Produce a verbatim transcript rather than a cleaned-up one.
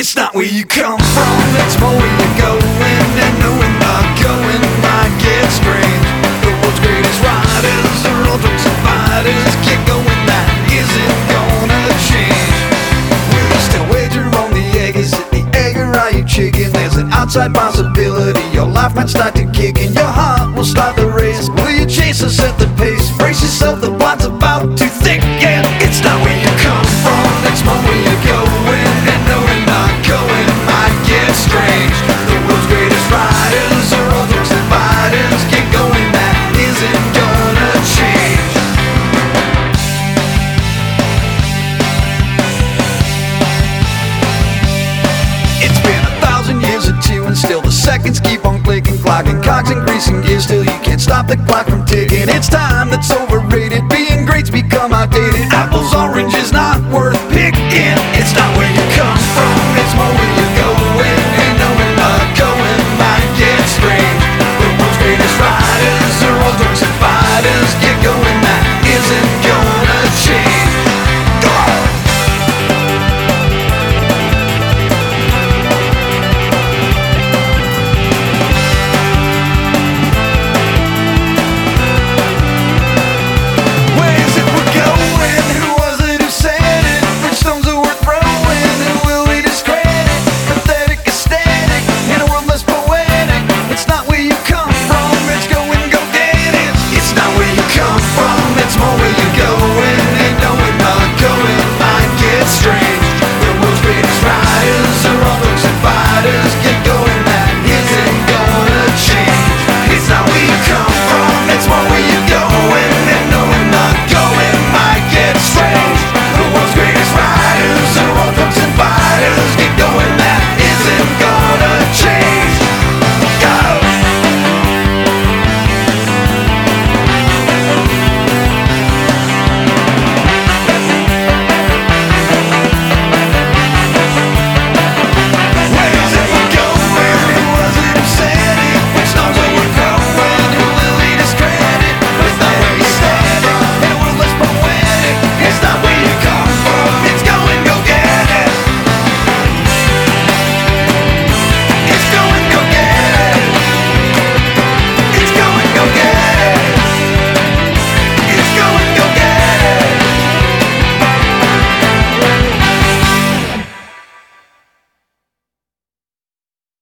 It's not where you come from, it's more where you're going. And knowing not going might get strange. The world's greatest riders are all drunk survivors. Get going, that isn't gonna change. Will you still wager on the egg? Is it the egg or are you chicken? There's an outside possibility your life might start to kick and your heart will start the race. Will you chase or set the pace? Brace yourself, the blood's about to thick. Yeah, it's not where you come from, it's more where you're going. And knowing not going might get strange. The world's greatest riders are all those dividers. Get going, that isn't gonna change. It's been a thousand years or two and still the seconds keep on clicking, clocking cogs and greasing gears. Still you can't stop the clock from ticking. It's time that's overrated, being great's become outdated. Apples, oranges, not worth picking. It's not where you come from,